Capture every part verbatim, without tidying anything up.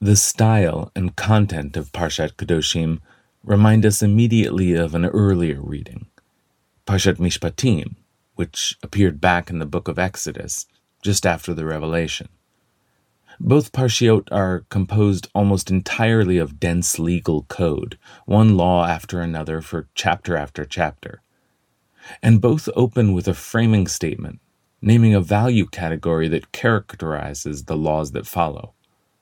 The style and content of Parshat Kedoshim remind us immediately of an earlier reading, Parshat Mishpatim, which appeared back in the book of Exodus, just after the Revelation. Both Parshiot are composed almost entirely of dense legal code, one law after another for chapter after chapter. And both open with a framing statement, naming a value category that characterizes the laws that follow.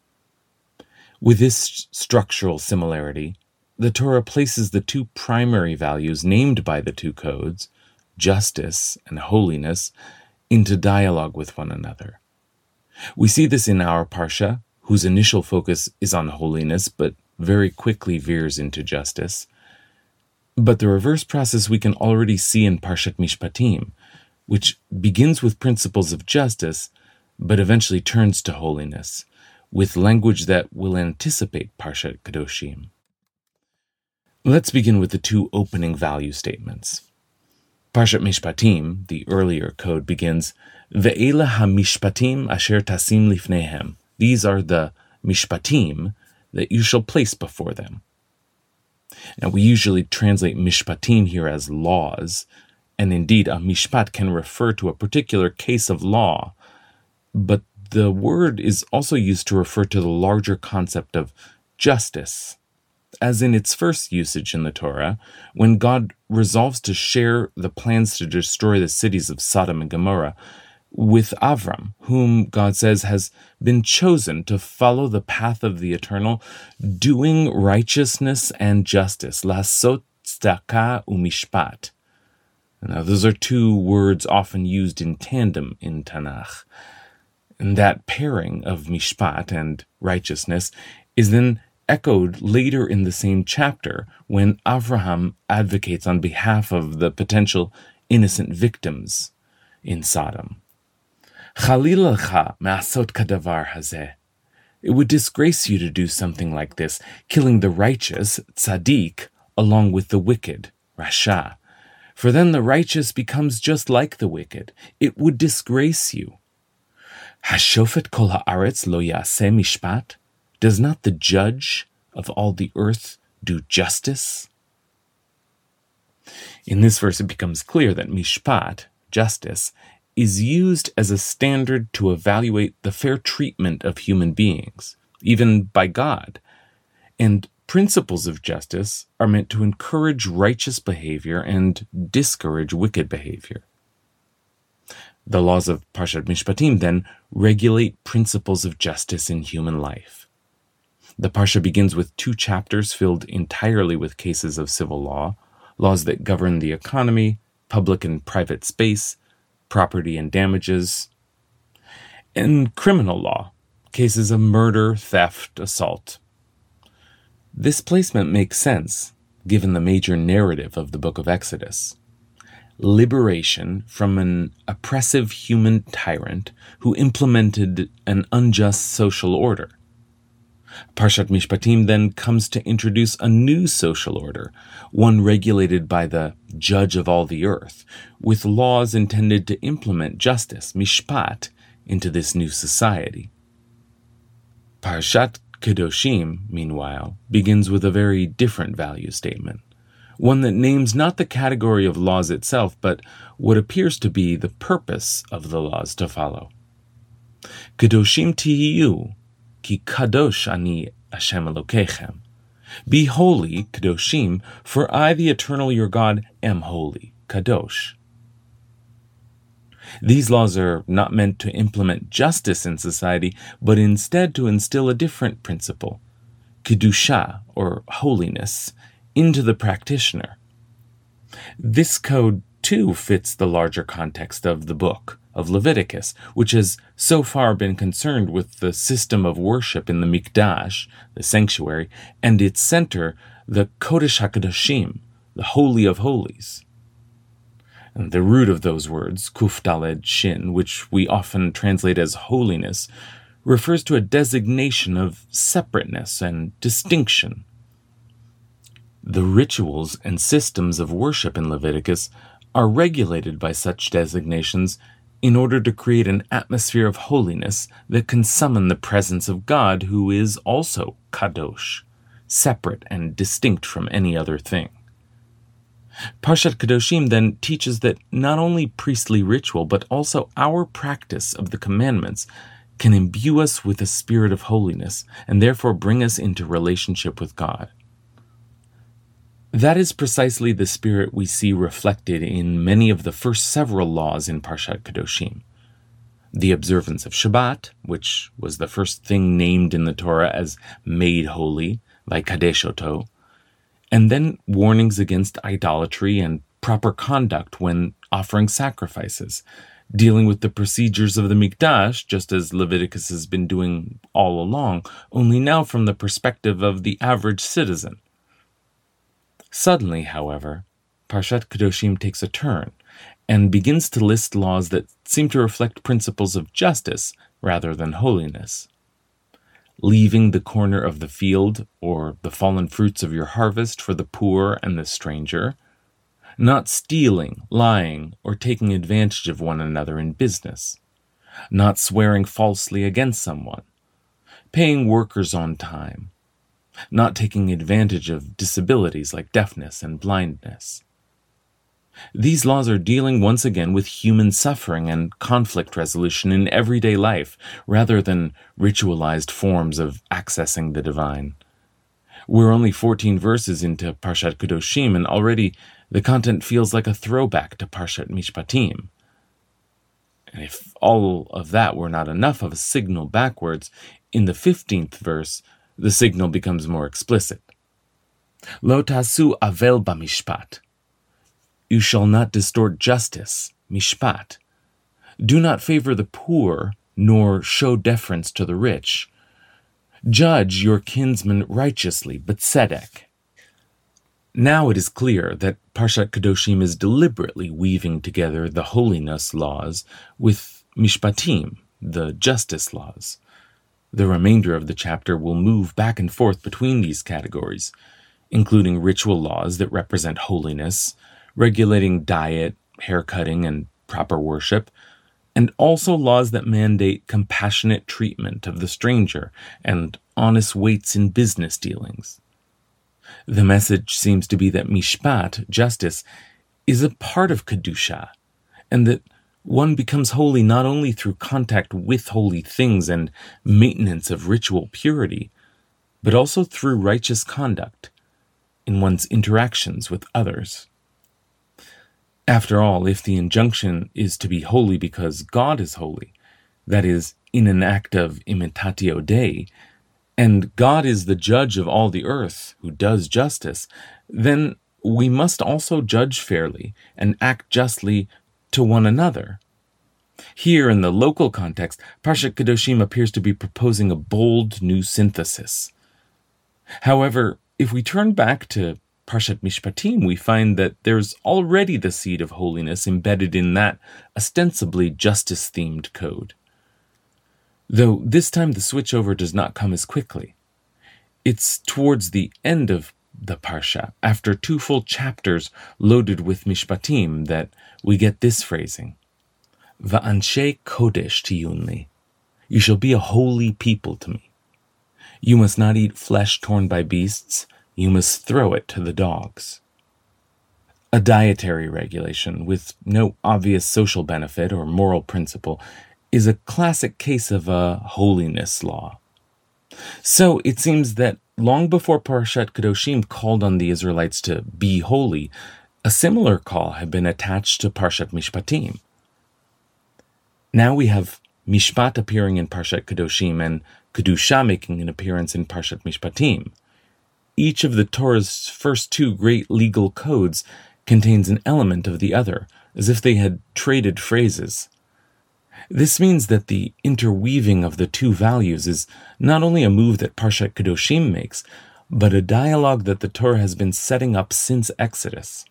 With this structural similarity, the Torah places the two primary values named by the two codes, justice and holiness, into dialogue with one another. We see this in our Parsha, whose initial focus is on holiness, but very quickly veers into justice. But the reverse process we can already see in Parshat Mishpatim, which begins with principles of justice, but eventually turns to holiness, with language that will anticipate Parshat Kedoshim. Let's begin with the two opening value statements. Parshat Mishpatim, the earlier code, begins, Ve'ela ha-mishpatim asher tasim lifnehem. These are the mishpatim that you shall place before them. Now, we usually translate mishpatim here as laws, and indeed a mishpat can refer to a particular case of law, but the word is also used to refer to the larger concept of justice, as in its first usage in the Torah, when God resolves to share the plans to destroy the cities of Sodom and Gomorrah with Avram, whom God says has been chosen to follow the path of the Eternal, doing righteousness and justice, lasot tzedakah umishpat. Now, those are two words often used in tandem in Tanakh. And that pairing of mishpat and righteousness is then echoed later in the same chapter when Avraham advocates on behalf of the potential innocent victims in Sodom. Chalil lecha me'asot kadavar hazeh. It would disgrace you to do something like this, killing the righteous, tzaddik, along with the wicked, rasha. For then the righteous becomes just like the wicked. It would disgrace you. Hashofet kol haaretz lo yaseh mishpat? Does not the judge of all the earth do justice? In this verse, it becomes clear that mishpat, justice, is used as a standard to evaluate the fair treatment of human beings, even by God. And principles of justice are meant to encourage righteous behavior and discourage wicked behavior. The laws of Parshat Mishpatim then regulate principles of justice in human life. The Parsha begins with two chapters filled entirely with cases of civil law, laws that govern the economy, public and private space, property and damages, and criminal law, cases of murder, theft, assault. This placement makes sense, given the major narrative of the book of Exodus. Liberation from an oppressive human tyrant who implemented an unjust social order. Parshat Mishpatim then comes to introduce a new social order, one regulated by the judge of all the earth, with laws intended to implement justice, mishpat, into this new society. Parshat Kedoshim, meanwhile, begins with a very different value statement, one that names not the category of laws itself, but what appears to be the purpose of the laws to follow. Kedoshim tihiyu, ki kadosh ani Hashem Elokechem. Be holy, Kedoshim, for I, the Eternal your God, am holy, kadosh. These laws are not meant to implement justice in society, but instead to instill a different principle, kedusha, or holiness, into the practitioner. This code, too, fits the larger context of the book of Leviticus, which has so far been concerned with the system of worship in the Mikdash, the sanctuary, and its center, the Kodesh HaKadoshim, the Holy of Holies. And the root of those words, Kuf Daled Shin, which we often translate as holiness, refers to a designation of separateness and distinction. The rituals and systems of worship in Leviticus are regulated by such designations in order to create an atmosphere of holiness that can summon the presence of God, who is also kadosh, separate and distinct from any other thing. Parshat Kedoshim then teaches that not only priestly ritual, but also our practice of the commandments can imbue us with a spirit of holiness and therefore bring us into relationship with God. That is precisely the spirit we see reflected in many of the first several laws in Parshat Kedoshim. The observance of Shabbat, which was the first thing named in the Torah as made holy, like Kadeshoto, and then warnings against idolatry and proper conduct when offering sacrifices, dealing with the procedures of the Mikdash, just as Leviticus has been doing all along, only now from the perspective of the average citizen. Suddenly, however, Parshat Kedoshim takes a turn and begins to list laws that seem to reflect principles of justice rather than holiness. Leaving the corner of the field or the fallen fruits of your harvest for the poor and the stranger, not stealing, lying, or taking advantage of one another in business, not swearing falsely against someone, paying workers on time, not taking advantage of disabilities like deafness and blindness. These laws are dealing once again with human suffering and conflict resolution in everyday life, rather than ritualized forms of accessing the divine. We're only fourteen verses into Parshat Kedoshim, and already the content feels like a throwback to Parshat Mishpatim. And if all of that were not enough of a signal backwards, in the fifteenth verse, the signal becomes more explicit. Lo tasu avel bamishpat. You shall not distort justice, mishpat. Do not favor the poor, nor show deference to the rich. Judge your kinsman righteously, but tzedek. Now it is clear that Parshat Kedoshim is deliberately weaving together the holiness laws with mishpatim, the justice laws. The remainder of the chapter will move back and forth between these categories, including ritual laws that represent holiness, regulating diet, haircutting, and proper worship, and also laws that mandate compassionate treatment of the stranger and honest weights in business dealings. The message seems to be that mishpat, justice, is a part of Kedusha, and that one becomes holy not only through contact with holy things and maintenance of ritual purity, but also through righteous conduct in one's interactions with others. After all, if the injunction is to be holy because God is holy, that is, in an act of imitatio Dei, and God is the judge of all the earth who does justice, then we must also judge fairly and act justly to one another. Here, in the local context, Parshat Kedoshim appears to be proposing a bold new synthesis. However, if we turn back to Parshat Mishpatim, we find that there's already the seed of holiness embedded in that ostensibly justice-themed code. Though this time the switchover does not come as quickly. It's towards the end of the Parsha, after two full chapters loaded with Mishpatim, that we get this phrasing. Va'anshe kodesh tiyunli. You shall be a holy people to me. You must not eat flesh torn by beasts. You must throw it to the dogs. A dietary regulation with no obvious social benefit or moral principle is a classic case of a holiness law. So it seems that long before Parshat Kedoshim called on the Israelites to be holy, a similar call had been attached to Parshat Mishpatim. Now we have Mishpat appearing in Parshat Kedoshim and Kedusha making an appearance in Parshat Mishpatim. Each of the Torah's first two great legal codes contains an element of the other, as if they had traded phrases. This means that the interweaving of the two values is not only a move that Parshat Kedoshim makes, but a dialogue that the Torah has been setting up since Exodus.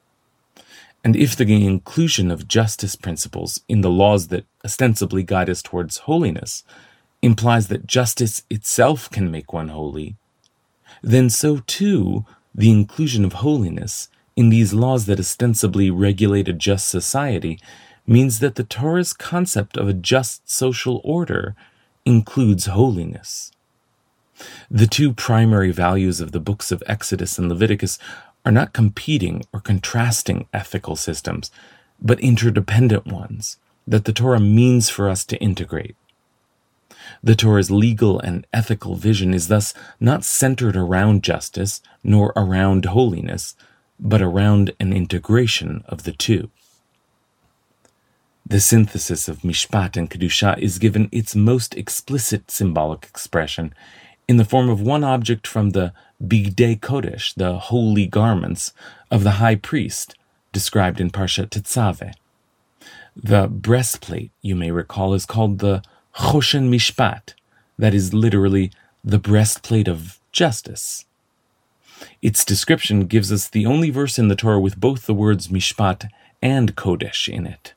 And if the inclusion of justice principles in the laws that ostensibly guide us towards holiness implies that justice itself can make one holy, then so too the inclusion of holiness in these laws that ostensibly regulate a just society means that the Torah's concept of a just social order includes holiness. The two primary values of the books of Exodus and Leviticus are not competing or contrasting ethical systems, but interdependent ones that the Torah means for us to integrate. The Torah's legal and ethical vision is thus not centered around justice nor around holiness, but around an integration of the two. The synthesis of Mishpat and Kedusha is given its most explicit symbolic expression in the form of one object from the Bigdei Kodesh, the holy garments of the high priest, described in Parshat Tetzaveh. The breastplate, you may recall, is called the Choshen Mishpat, that is literally the breastplate of justice. Its description gives us the only verse in the Torah with both the words Mishpat and Kodesh in it.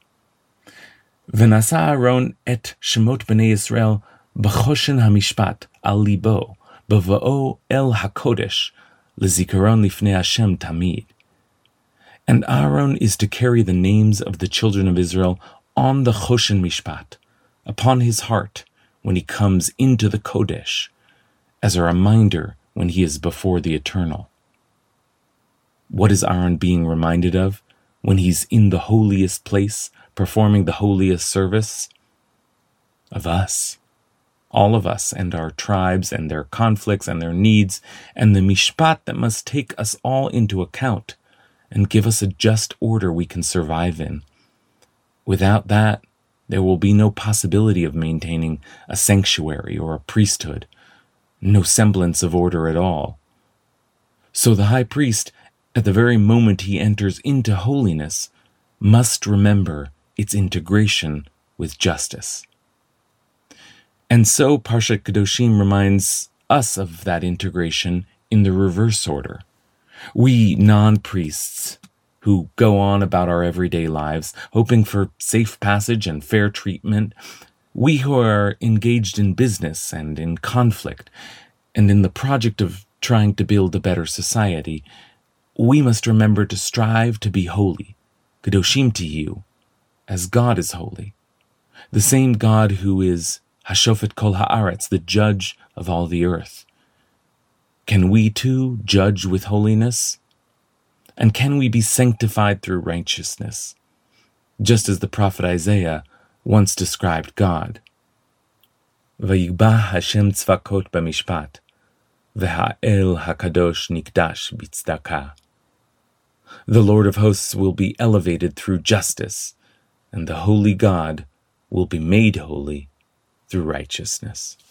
V'nasa Aaron et Shemot Bnei Yisrael b'choshen hamishpat al libo b'va'o el hakodesh lezikaron lifnei Hashem tamid. And Aaron is to carry the names of the children of Israel on the choshen mishpat, upon his heart when he comes into the Kodesh, as a reminder when he is before the Eternal. What is Aaron being reminded of when he's in the holiest place, performing the holiest service? Of us. All of us and our tribes and their conflicts and their needs, and the mishpat that must take us all into account and give us a just order we can survive in. Without that, there will be no possibility of maintaining a sanctuary or a priesthood, no semblance of order at all. So the high priest, at the very moment he enters into holiness, must remember its integration with justice. And so Parshat Kedoshim reminds us of that integration in the reverse order. We non-priests who go on about our everyday lives, hoping for safe passage and fair treatment, we who are engaged in business and in conflict, and in the project of trying to build a better society, we must remember to strive to be holy, Kedoshim to you, as God is holy, the same God who is Hashofet Kol Haaretz, the judge of all the earth. Can we too judge with holiness? And can we be sanctified through righteousness, just as the prophet Isaiah once described God? Vayigba Hashem tzvakot b'mishpat, v'ha'el hakadosh nikdash b'tzdaka. The Lord of hosts will be elevated through justice, and the holy God will be made holy through righteousness.